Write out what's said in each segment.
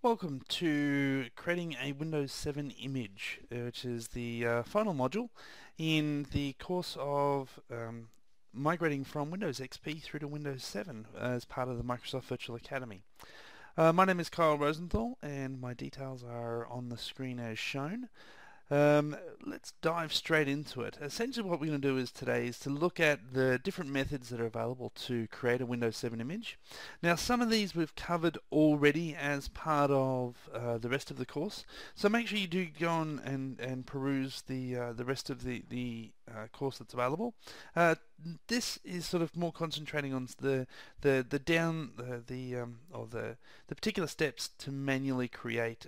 Welcome to creating a Windows 7 image, which is the final module in the course of migrating from Windows XP through to Windows 7 as part of the Microsoft Virtual Academy. My name is Kyle Rosenthal and my details are on the screen as shown. Let's dive straight into it. Essentially what we're going to do today is to look at the different methods that are available to create a Windows 7 image. Now some of these we've covered already as part of the rest of the course, so make sure you do go on and peruse the rest of the course that's available. This is sort of more concentrating on the particular steps to manually create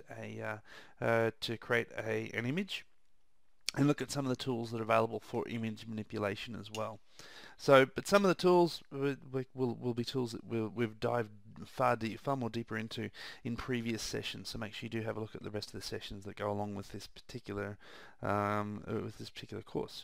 an image, and look at some of the tools that are available for image manipulation as well. So, but some of the tools will be tools that we've dived far more deeper into in previous sessions. So make sure you do have a look at the rest of the sessions that go along with this particular course.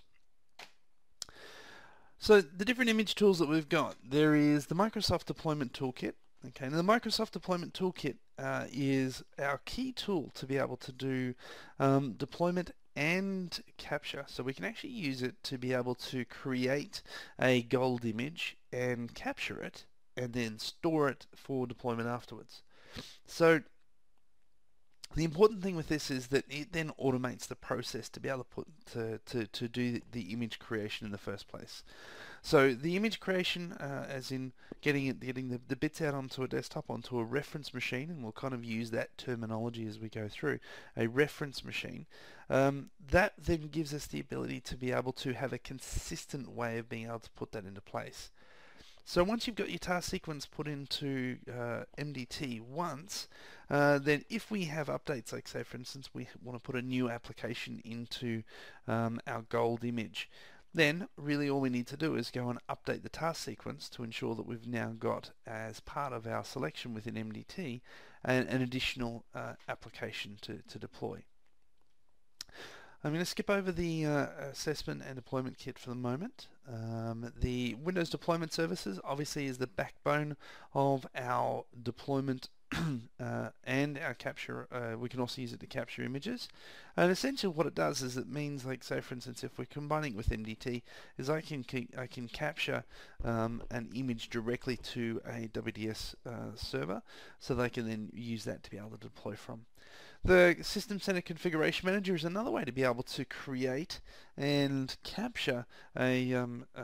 So the different image tools that we've got, there is the Microsoft Deployment Toolkit. Okay, now the Microsoft Deployment Toolkit is our key tool to be able to do deployment and capture. So we can actually use it to be able to create a gold image and capture it and then store it for deployment afterwards. So the important thing with this is that it then automates the process to be able to do the image creation in the first place. So the image creation, as in getting the bits out onto a desktop, onto a reference machine, and we'll kind of use that terminology as we go through, a reference machine, that then gives us the ability to be able to have a consistent way of being able to put that into place. So once you've got your task sequence put into MDT once, then if we have updates, like say for instance we want to put a new application into our gold image, then really all we need to do is go and update the task sequence to ensure that we've now got, as part of our selection within MDT, an additional application to deploy. I'm going to skip over the assessment and deployment kit for the moment. The Windows Deployment Services obviously is the backbone of our deployment and our capture. We can also use it to capture images. And essentially what it does is it means, like say for instance if we're combining it with MDT, is I can capture an image directly to a WDS server, so they can then use that to be able to deploy from. The System Center Configuration Manager is another way to be able to create and capture a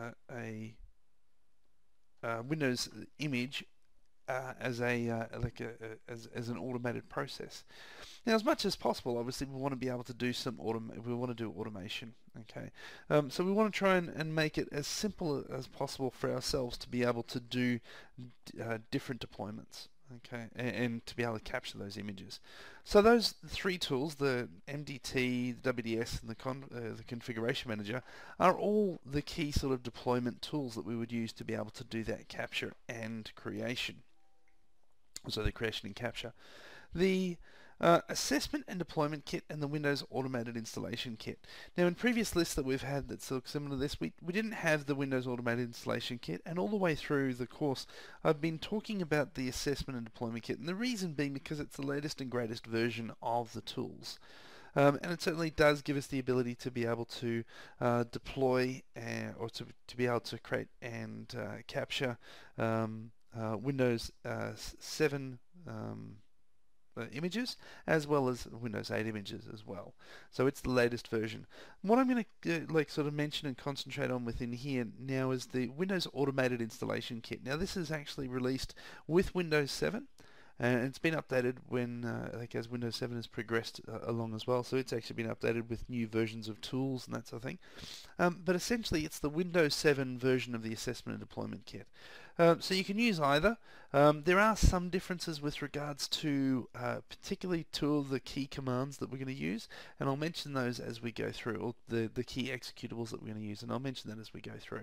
Windows image as an automated process. Now, as much as possible, obviously, we want to be able to do automation. Okay, so we want to try and make it as simple as possible for ourselves to be able to do different deployments. Okay, and to be able to capture those images. So those three tools, the MDT, the WDS, and the Configuration Manager, are all the key sort of deployment tools that we would use to be able to do that capture and creation. So the creation and capture. The Assessment and Deployment Kit and the Windows Automated Installation Kit. Now in previous lists that we've had that look similar to this, we didn't have the Windows Automated Installation Kit, and all the way through the course I've been talking about the Assessment and Deployment Kit, and the reason being because it's the latest and greatest version of the tools. And it certainly does give us the ability to be able to deploy or to be able to create and capture Windows 7 images, as well as Windows 8 images as well. So it's the latest version. What I'm going to sort of mention and concentrate on within here now is the Windows Automated Installation Kit. Now this is actually released with Windows 7. And it's been updated when, as Windows 7 has progressed along as well, so it's actually been updated with new versions of tools and that sort of thing. But essentially it's the Windows 7 version of the Assessment and Deployment Kit. So you can use either. There are some differences with regards to particularly two of the key commands that we're going to use, and I'll mention those as we go through, or the key executables that we're going to use, and I'll mention that as we go through.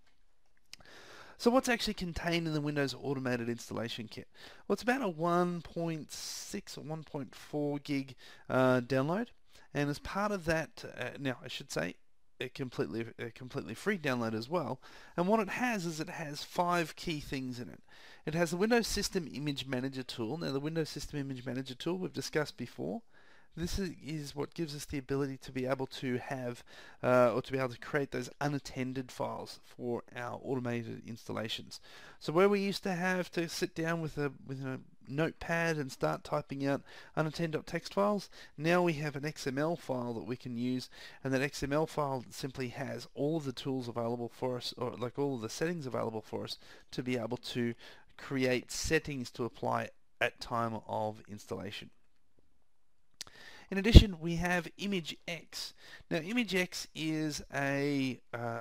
So what's actually contained in the Windows Automated Installation Kit? Well, it's about a 1.6 or 1.4 gig download, and as part of that, now I should say, a completely free download as well. And what it has is it has 5 key things in it. It has the Windows System Image Manager tool. Now the Windows System Image Manager tool we've discussed before. This is what gives us the ability to be able to have or to be able to create those unattended files for our automated installations. So where we used to have to sit down with a notepad and start typing out unattended.txt files, now we have an XML file that we can use, and that XML file simply has all of the tools available for us, or like all of the settings available for us to be able to create settings to apply at time of installation. In addition, we have ImageX. Now, ImageX is a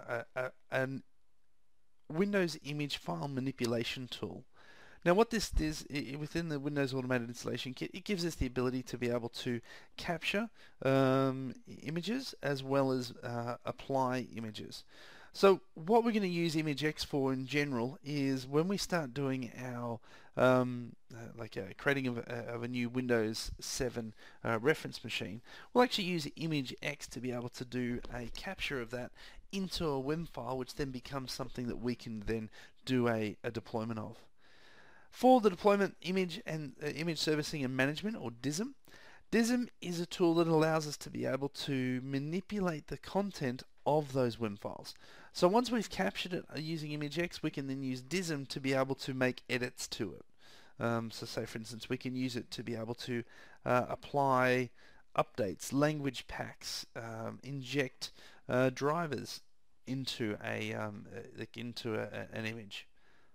Windows image file manipulation tool. Now, what this is, within the Windows Automated Installation Kit, it gives us the ability to be able to capture images as well as apply images. So what we're going to use ImageX for in general is when we start doing our creating of a new Windows 7 reference machine, we'll actually use ImageX to be able to do a capture of that into a WIM file, which then becomes something that we can then do a deployment of. For the deployment, image servicing and management, or DISM. DISM is a tool that allows us to be able to manipulate the content of those WIM files. So once we've captured it using ImageX, we can then use DISM to be able to make edits to it. So say for instance, we can use it to be able to apply updates, language packs, inject drivers into an image.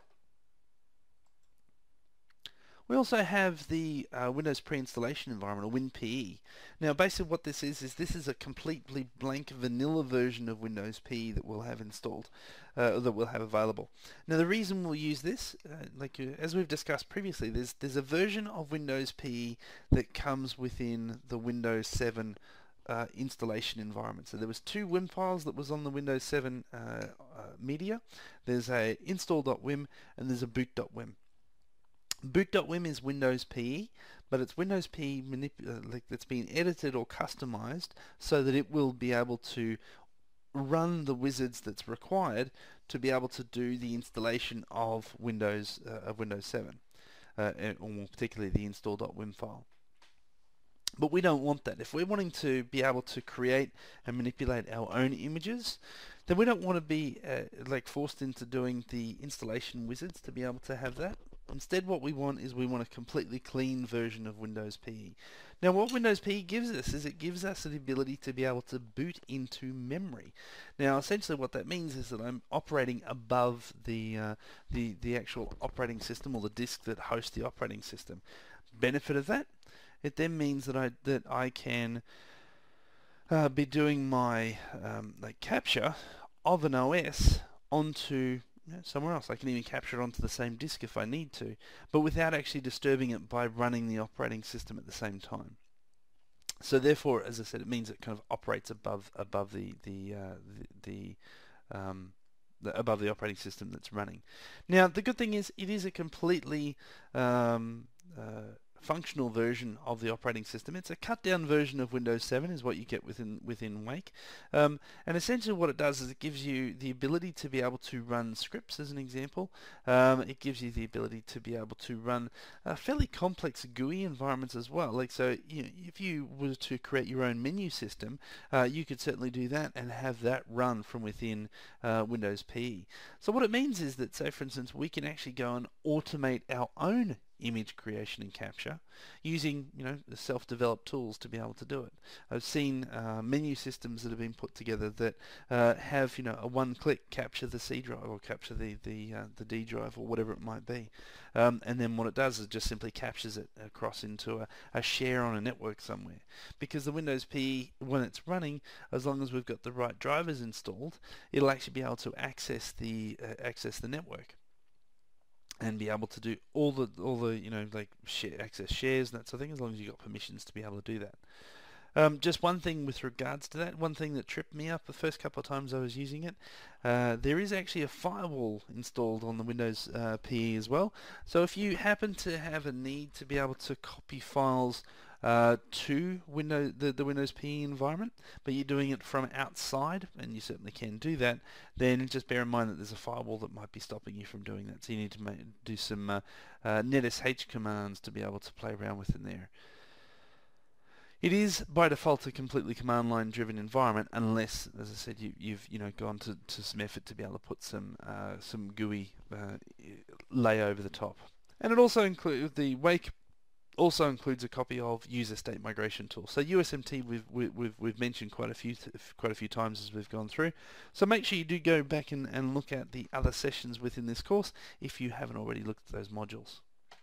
We also have the Windows pre-installation environment, or WinPE. Now basically what this is a completely blank vanilla version of Windows PE that we'll have installed, that we'll have available. Now the reason we'll use this, as we've discussed previously, there's a version of Windows PE that comes within the Windows 7 installation environment. So there was two WIM files that was on the Windows 7 media. There's a install.wim and there's a boot.wim. Boot.wim is Windows PE, but it's Windows PE that's been edited or customized so that it will be able to run the wizards that's required to be able to do the installation of Windows 7, or more particularly the install.wim file. But we don't want that. If we're wanting to be able to create and manipulate our own images, then we don't want to be forced into doing the installation wizards to be able to have that. Instead, what we want is a completely clean version of Windows PE. Now, what Windows PE gives us is it gives us the ability to be able to boot into memory. Now, essentially, what that means is that I'm operating above the actual operating system, or the disk that hosts the operating system. Benefit of that, it then means that I can be doing my capture of an OS onto somewhere else. I can even capture it onto the same disk if I need to, but without actually disturbing it by running the operating system at the same time. So therefore, as I said, it means it kind of operates above the operating system that's running. Now, the good thing is it is a completely functional version of the operating system. It's a cut down version of Windows 7 is what you get within Wake, and essentially what it does is it gives you the ability to be able to run scripts, as an example. It gives you the ability to be able to run fairly complex GUI environments as well. If you were to create your own menu system, you could certainly do that and have that run from within Windows PE. So what it means is that, say for instance, we can actually go and automate our own image creation and capture using the self-developed tools to be able to do it. I've seen menu systems that have been put together that have a one-click capture the C drive or capture the D drive or whatever it might be, and then what it does is it just simply captures it across into a share on a network somewhere. Because the Windows PE, when it's running, as long as we've got the right drivers installed, it'll actually be able to access the network and be able to do all the access shares and that sort of thing, as long as you've got permissions to be able to do that. Just one thing with regards to that, one thing that tripped me up the first couple of times I was using it, there is actually a firewall installed on the Windows PE as well. So if you happen to have a need to be able to copy files to the Windows PE environment, but you're doing it from outside, and you certainly can do that, then just bear in mind that there's a firewall that might be stopping you from doing that. So you need to do some netsh commands to be able to play around with in there. It is by default a completely command line driven environment, unless, as I said, you've gone to some effort to be able to put some GUI lay over the top. And it also includes the Wake. Also includes a copy of User State Migration Tool. So USMT we've mentioned quite a few times as we've gone through. So make sure you do go back and look at the other sessions within this course if you haven't already looked at those modules.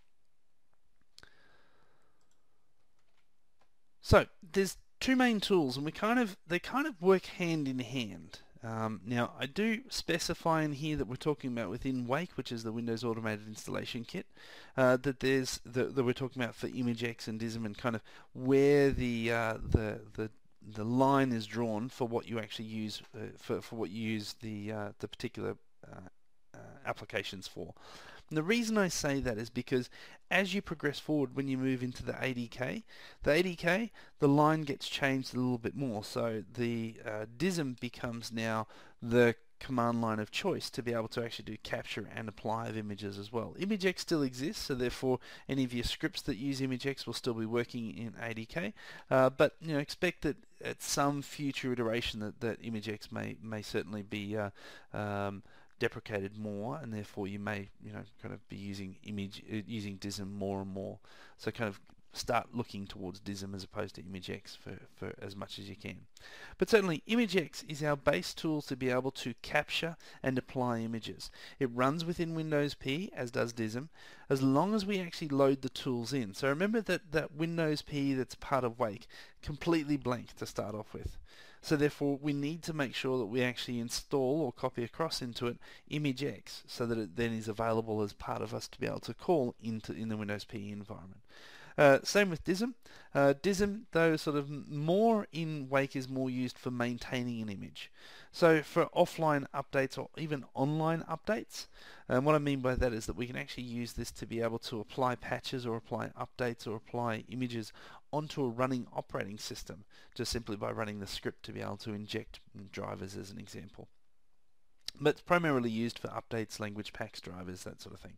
So there's two main tools, and they kind of work hand in hand. Now I do specify in here that we're talking about within Wake, which is the Windows Automated Installation Kit, that we're talking about for ImageX and DISM, and kind of where the line is drawn for what you actually use for what you use the particular applications for. And the reason I say that is because as you progress forward, when you move into the ADK, the line gets changed a little bit more. So the DISM becomes now the command line of choice to be able to actually do capture and apply of images as well. ImageX still exists, so therefore any of your scripts that use ImageX will still be working in ADK, but expect that at some future iteration that ImageX may certainly be deprecated more, and therefore you may kind of be using DISM more and more. So kind of start looking towards DISM as opposed to ImageX for as much as you can. But certainly ImageX is our base tool to be able to capture and apply images. It runs within Windows PE, as does DISM, as long as we actually load the tools in. So remember that Windows PE that's part of Wake, completely blank to start off with. So therefore we need to make sure that we actually install or copy across into it ImageX, so that it then is available as part of us to be able to call in the Windows PE environment. Same with DISM. DISM, though, sort of more in Wake, is more used for maintaining an image. So for offline updates or even online updates, what I mean by that is that we can actually use this to be able to apply patches or apply updates or apply images onto a running operating system, just simply by running the script to be able to inject drivers as an example. But it's primarily used for updates, language packs, drivers, that sort of thing.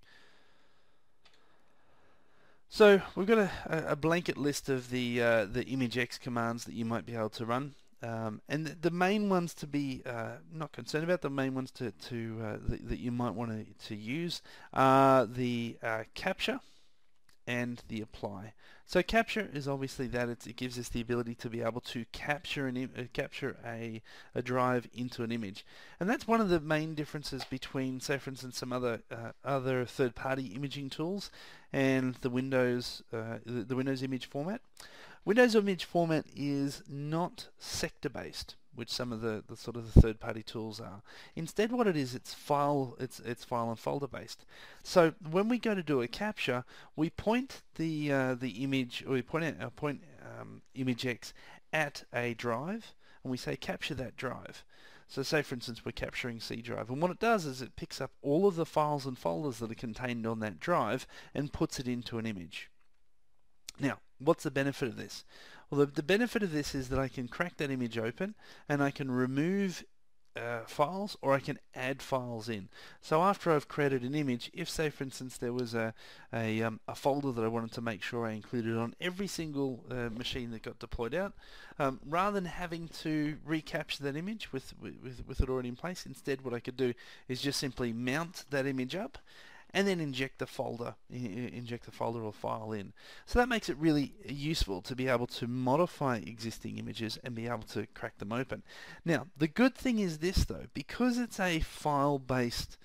So we've got a blanket list of the ImageX commands that you might be able to run, and the main ones to be not concerned about, the main ones that you might want to use are the capture and the apply. So capture is obviously that it gives us the ability to be able to capture a drive into an image, and that's one of the main differences between, say for instance, some other third-party imaging tools and the Windows image format. Windows image format is not sector-based, which some of the sort of the third-party tools are. Instead, what it is, it's file and folder based. So when we go to do a capture, we point the image, or we point ImageX at a drive, and we say capture that drive. So say for instance we're capturing C drive, and what it does is it picks up all of the files and folders that are contained on that drive and puts it into an image. Now, what's the benefit of this? Well, the benefit of this is that I can crack that image open and I can remove files, or I can add files in. So after I've created an image, if say for instance there was a folder that I wanted to make sure I included on every single machine that got deployed out, rather than having to recapture that image with it already in place, instead what I could do is just simply mount that image up and then inject the folder or file in. So that makes it really useful to be able to modify existing images and be able to crack them open. Now, the good thing is this though, because it's a file-based,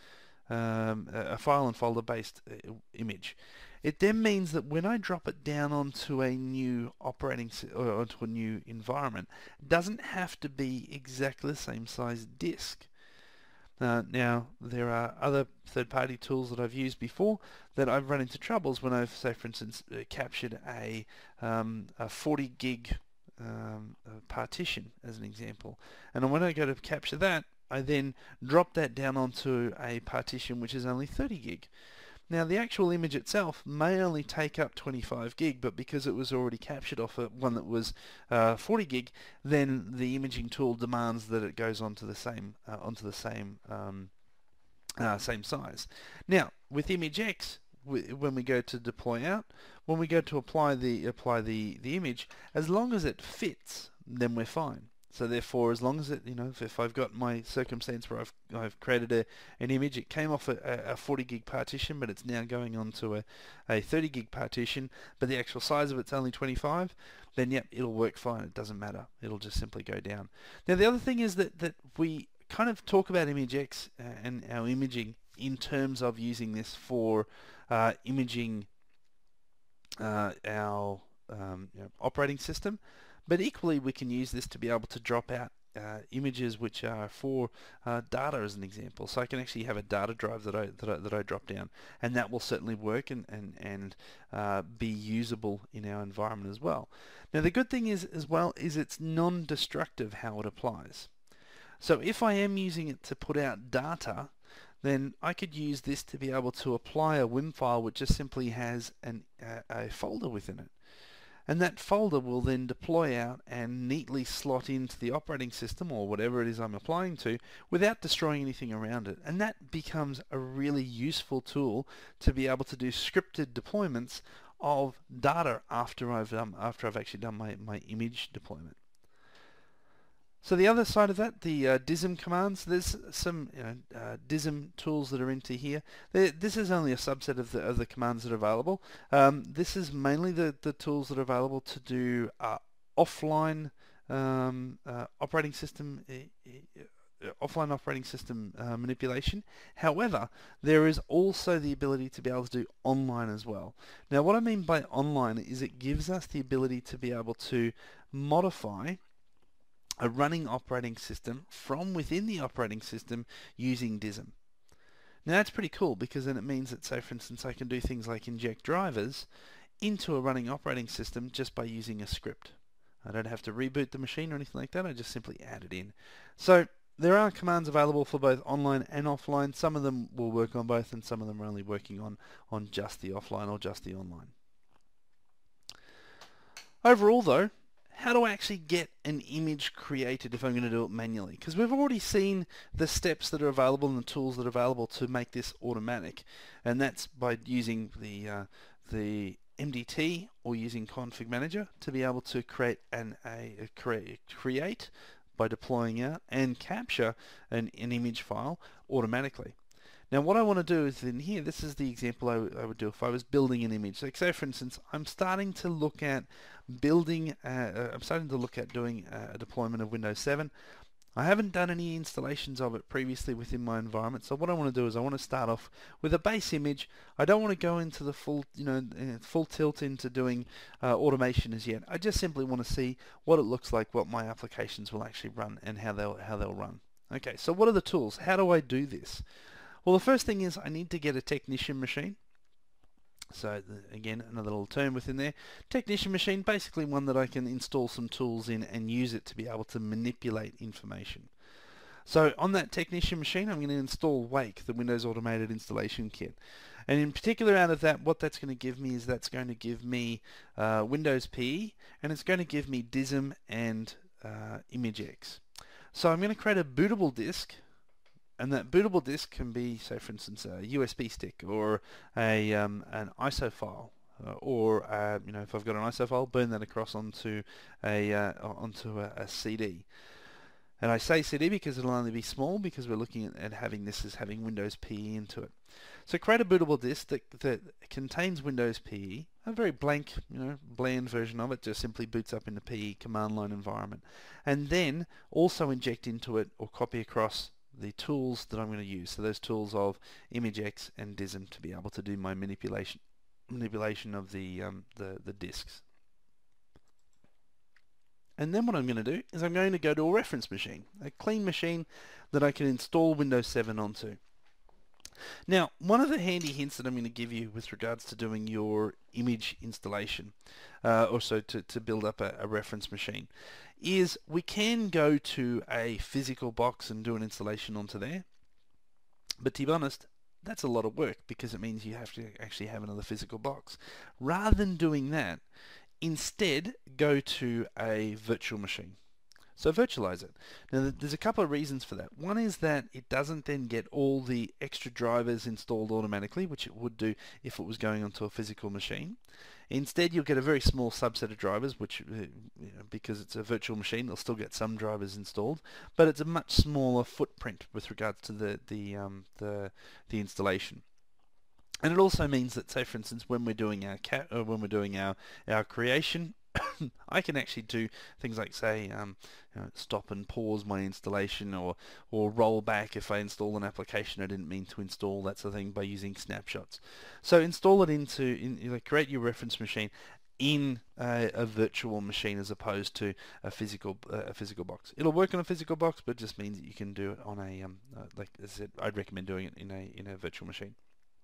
a file and folder-based image, it then means that when I drop it down onto a new or onto a new environment, it doesn't have to be exactly the same size disk. Now, there are other third-party tools that I've used before that I've run into troubles when I've, say for instance, captured a 40 gig partition as an example. And when I go to capture that, I then drop that down onto a partition which is only 30 gig. Now the actual image itself may only take up 25 gig, but because it was already captured off one that was 40 gig, then the imaging tool demands that it goes onto the same same size. Now with ImageX, when we go to deploy out, when we go to apply the image, as long as it fits, then we're fine. So therefore, as long as it, if I've got my circumstance where I've created an image, it came off a 40 gig partition, but it's now going onto a 30 gig partition, but the actual size of it's only 25, then yep, it'll work fine. It doesn't matter. It'll just simply go down. Now the other thing is that we kind of talk about ImageX and our imaging in terms of using this for imaging our operating system. But equally, we can use this to be able to drop out images which are for data, as an example. So I can actually have a data drive that I drop down, and that will certainly work and be usable in our environment as well. Now the good thing is it's non-destructive how it applies. So if I am using it to put out data, then I could use this to be able to apply a WIM file which just simply has a folder within it. And that folder will then deploy out and neatly slot into the operating system or whatever it is I'm applying to without destroying anything around it. And that becomes a really useful tool to be able to do scripted deployments of data after I've actually done my image deployment. So the other side of that, the DISM commands, there's some DISM tools that are into here. This is only a subset of the commands that are available. This is mainly the tools that are available to do offline operating system manipulation. However, there is also the ability to be able to do online as well. Now what I mean by online is it gives us the ability to be able to modify a running operating system from within the operating system using DISM. Now that's pretty cool, because then it means that, say for instance, I can do things like inject drivers into a running operating system just by using a script. I don't have to reboot the machine or anything like that, I just simply add it in. So there are commands available for both online and offline. Some of them will work on both, and some of them are only working on just the offline or just the online. Overall though, how do I actually get an image created if I'm going to do it manually? Because we've already seen the steps that are available and the tools that are available to make this automatic, and that's by using the MDT or using Config Manager to be able to create create by deploying out and capture an image file automatically. Now what I want to do is in here, this is the example I would do if I was building an image. Like say for instance, I'm starting to look at doing a deployment of Windows 7. I haven't done any installations of it previously within my environment, so what I want to do is I want to start off with a base image. I don't want to go into the full tilt into doing automation as yet. I just simply want to see what it looks like, what my applications will actually run, and how they'll run. Okay, so what are the tools? How do I do this? Well, the first thing is I need to get a technician machine. So again, another little term within there. Technician machine, basically one that I can install some tools in and use it to be able to manipulate information. So on that technician machine, I'm going to install Wake, the Windows Automated Installation Kit. And in particular out of that, what that's going to give me is that's going to give me Windows PE, and it's going to give me DISM and ImageX. So I'm going to create a bootable disk. And that bootable disk can be, say for instance, a USB stick or an ISO file, or if I've got an ISO file, burn that across onto a CD. And I say CD because it'll only be small, because we're looking at having this as having Windows PE into it. So create a bootable disk that contains Windows PE, a very blank, bland version of it, just simply boots up in the PE command line environment, and then also inject into it or copy across the tools that I'm going to use. So those tools of ImageX and DISM to be able to do my manipulation of the disks. And then what I'm going to do is I'm going to go to a reference machine, a clean machine that I can install Windows 7 onto. Now, one of the handy hints that I'm going to give you with regards to doing your image installation, also to build up a reference machine, is we can go to a physical box and do an installation onto there. But to be honest, that's a lot of work because it means you have to actually have another physical box. Rather than doing that, instead go to a virtual machine. So virtualize it. Now there's a couple of reasons for that. One is that it doesn't then get all the extra drivers installed automatically, which it would do if it was going onto a physical machine. Instead, you'll get a very small subset of drivers, which, because it's a virtual machine, they'll still get some drivers installed, but it's a much smaller footprint with regards to the installation. And it also means that, say for instance, when we're doing our creation, I can actually do things like, say, stop and pause my installation, or roll back if I install an application I didn't mean to install, that sort of thing, by using snapshots. So install it create your reference machine in a virtual machine as opposed to a physical box. It'll work on a physical box, but it just means that you can do it on a like I said, I'd recommend doing it in a virtual machine.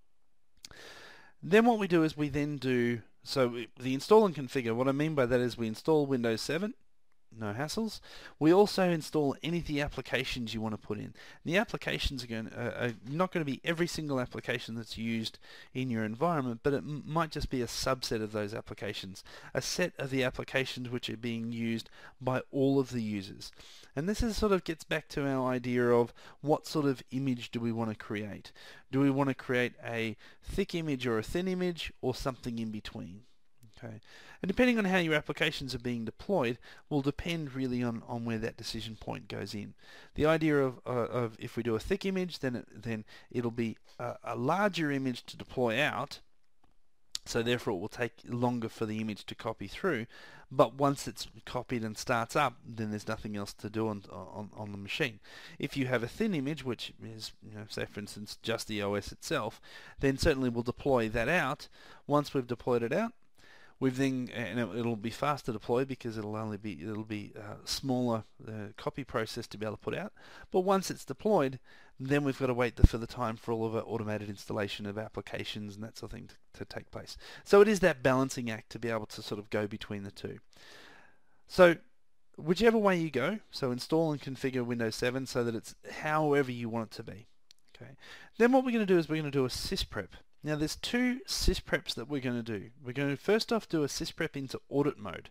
Then what we do is we then do, the install and configure, what I mean by that is we install Windows 7, no hassles. We also install any of the applications you want to put in. The applications are not going to be every single application that's used in your environment, but it might just be a subset of those applications, a set of the applications which are being used by all of the users. And this sort of gets back to our idea of what sort of image do we want to create. Do we want to create a thick image or a thin image, or something in between? Okay. And depending on how your applications are being deployed will depend really on where that decision point goes in. The idea of if we do a thick image, then it'll be a larger image to deploy out, so therefore it will take longer for the image to copy through, but once it's copied and starts up, then there's nothing else to do on the machine. If you have a thin image, which is, say for instance just the OS itself, then certainly we'll deploy that out. Once we've deployed it out, and it'll be faster to deploy because it'll be a smaller copy process to be able to put out. But once it's deployed, then we've got to wait for the time for all of our automated installation of applications and that sort of thing to take place. So it is that balancing act to be able to sort of go between the two. So whichever way you go, so install and configure Windows 7 so that it's however you want it to be. Okay. Then what we're going to do is we're going to do a sysprep. Now there's two syspreps that we're going to do. We're going to first off do a sysprep into audit mode.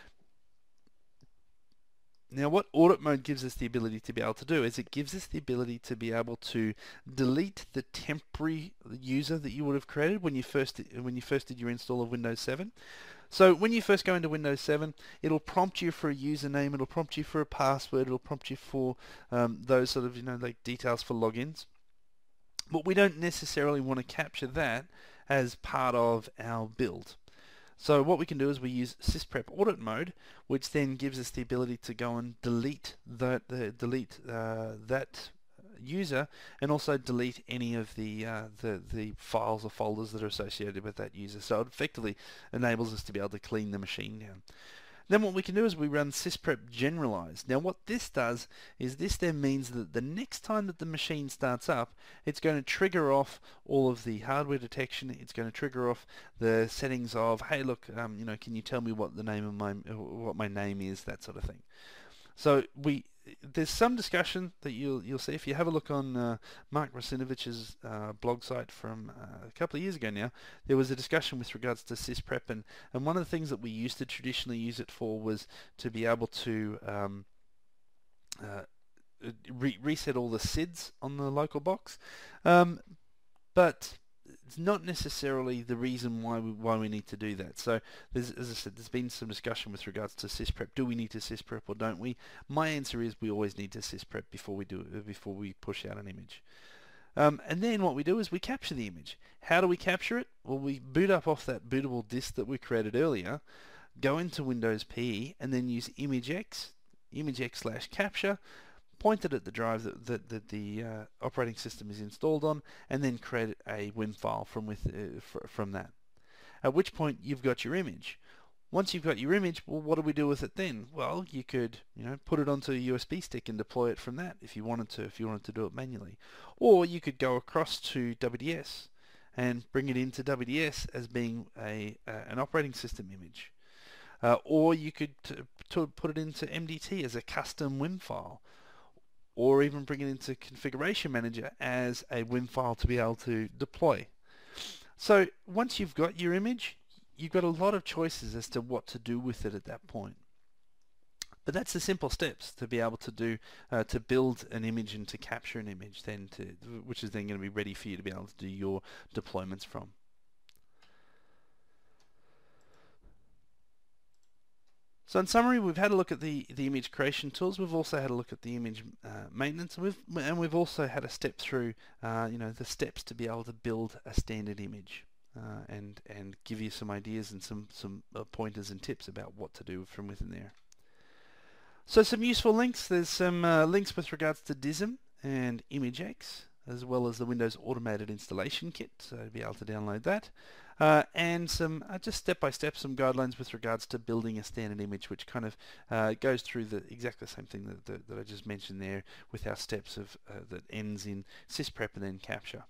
Now what audit mode gives us the ability to be able to do is it gives us the ability to be able to delete the temporary user that you would have created when you first did your install of Windows 7. So when you first go into Windows 7, it'll prompt you for a username, it'll prompt you for a password, it'll prompt you for those sort of like details for logins. But we don't necessarily want to capture that as part of our build. So what we can do is we use sysprep audit mode, which then gives us the ability to go and delete that user, and also delete any of the files or folders that are associated with that user. So it effectively enables us to be able to clean the machine down. Then what we can do is we run sysprep generalized. Now what this does is this then means that the next time that the machine starts up, it's going to trigger off all of the hardware detection. It's going to trigger off the settings of, hey look, can you tell me what the name of what my name is, that sort of thing. So there's some discussion that you'll see if you have a look on Mark Russinovich's blog site from a couple of years ago now. There was a discussion with regards to sysprep, and one of the things that we used to traditionally use it for was to be able to reset all the SIDs on the local box, but it's not necessarily the reason why we need to do that. So as I said, there's been some discussion with regards to sysprep. Do we need to sysprep or don't we? My answer is we always need to sysprep before we push out an image. And then what we do is we capture the image. How do we capture it? Well, we boot up off that bootable disk that we created earlier, go into Windows PE, and then use ImageX/capture, point it at the drive that the operating system is installed on, and then create a WIM file from that. At which point you've got your image. Once you've got your image, well, what do we do with it then? Well, you could put it onto a USB stick and deploy it from that if you wanted to do it manually, or you could go across to WDS and bring it into WDS as being an operating system image, or you could put it into MDT as a custom WIM file. or even bring it into Configuration Manager as a WIM file to be able to deploy. So once you've got your image, you've got a lot of choices as to what to do with it at that point. But that's the simple steps to be able to do to build an image and to capture an image, which is then going to be ready for you to be able to do your deployments from. So in summary, we've had a look at the image creation tools. We've also had a look at the image maintenance, and we've also had a step through, the steps to be able to build a standard image, and give you some ideas and some pointers and tips about what to do from within there. So some useful links. There's some links with regards to DISM and ImageX, as well as the Windows Automated Installation Kit, so to be able to download that. And some just step-by-step some guidelines with regards to building a standard image, which kind of goes through exactly the same thing that I just mentioned there, with our steps of that ends in sysprep and then capture.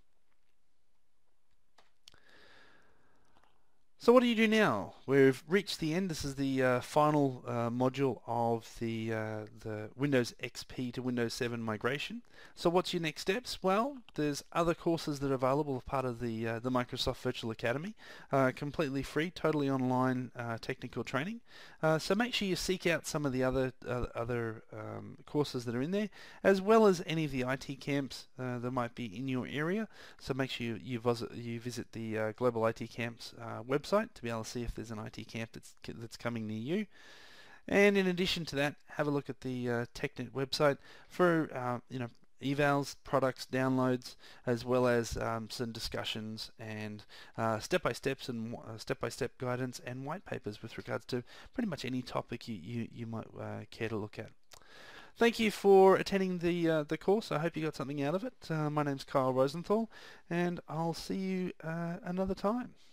So what do you do now? We've reached the end. This is the final module of the Windows XP to Windows 7 migration. So what's your next steps? Well, there's other courses that are available as part of the Microsoft Virtual Academy, completely free, totally online technical training. So make sure you seek out some of the other courses that are in there, as well as any of the IT camps that might be in your area. So make sure you visit the Global IT Camps website to be able to see if there's an IT camp that's coming near you. And in addition to that, have a look at the TechNet website for evals, products, downloads, as well as some discussions and step-by-step guidance and white papers with regards to pretty much any topic you might care to look at. Thank you for attending the course. I hope you got something out of it. My name's Kyle Rosenthal, and I'll see you another time.